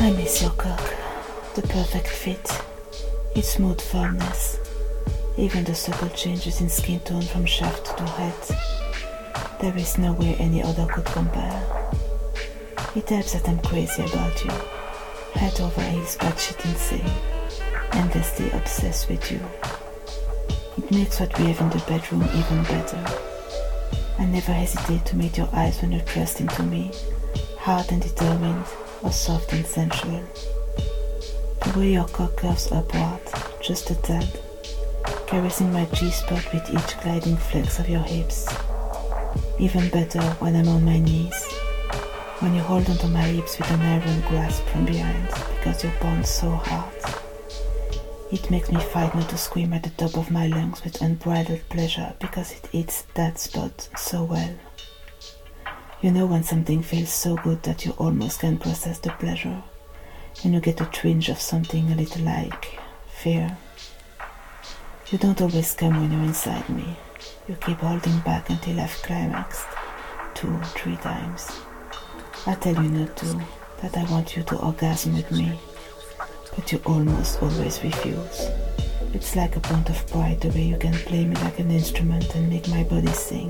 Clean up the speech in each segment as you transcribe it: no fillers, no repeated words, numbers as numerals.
I miss your cock, the perfect fit, its smooth firmness, even the subtle changes in skin tone from shaft to head. There is no way any other could compare. It helps that I'm crazy about you, head over heels batshit insane, endlessly obsessed with you. It makes what we have in the bedroom even better. I never hesitate to meet your eyes when you thrust into me, hard and determined, or soft and sensual. The way your cock curves upward, just a tad, caressing my G-spot with each gliding flex of your hips. Even better when I'm on my knees, when you hold onto my hips with an iron grasp from behind because you pound so hard. It makes me fight not to scream at the top of my lungs with unbridled pleasure because it hits that spot so well. You know when something feels so good that you almost can't process the pleasure, and you get a twinge of something a little like fear. You don't always come when you're inside me. You keep holding back until I've climaxed 2, 3 times. I tell you not to, that I want you to orgasm with me, but you almost always refuse. It's like a point of pride the way you can play me like an instrument and make my body sing.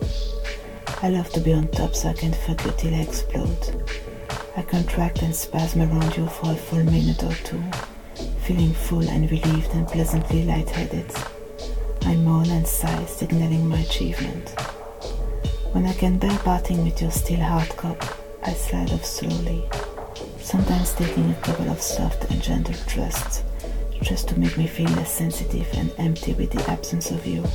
I love to be on top so I can fuck you till I explode. I contract and spasm around you for a full minute or 2, feeling full and relieved and pleasantly lightheaded. I moan and sigh, signaling my achievement. When I can bear parting with your still hard cock, I slide off slowly, sometimes taking a couple of soft and gentle thrusts, just to make me feel less sensitive and empty with the absence of you.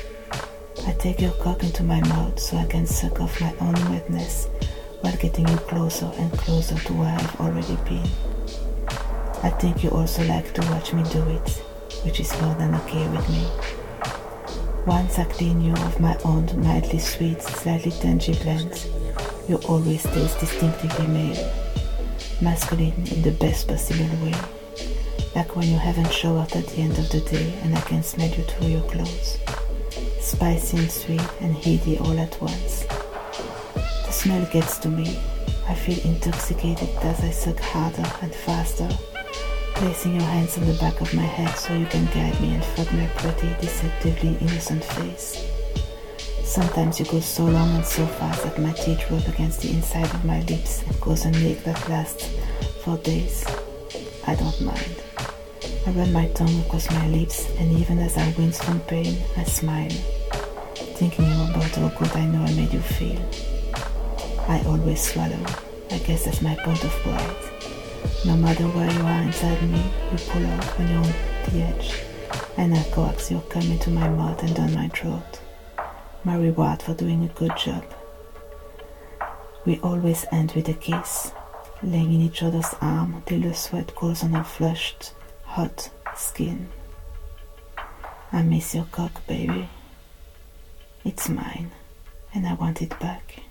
I take your cock into my mouth so I can suck off my own wetness while getting you closer and closer to where I've already been. I think you also like to watch me do it, which is more than okay with me. Once I clean you of my own mildly sweet, slightly tangy blend, you always taste distinctively male, masculine in the best possible way, like when you haven't showered at the end of the day and I can smell you through your clothes, spicy and sweet and heady all at once. The smell gets to me. I feel intoxicated as I suck harder and faster, placing your hands on the back of my head so you can guide me and fuck my pretty, deceptively innocent face. Sometimes you go so long and so fast that my teeth rub against the inside of my lips and cause a ache that lasts for days. I don't mind. I run my tongue across my lips, and even as I wince from pain, I smile, thinking about how good I know I made you feel. I always swallow. I guess that's my point of pride. No matter where you are inside me, you pull out when you're on the edge, and I coax your cum into my mouth and down my throat. My reward for doing a good job. We always end with a kiss, laying in each other's arm till the sweat goes on our flushed, hot skin. I miss your cock, baby. It's mine, and I want it back.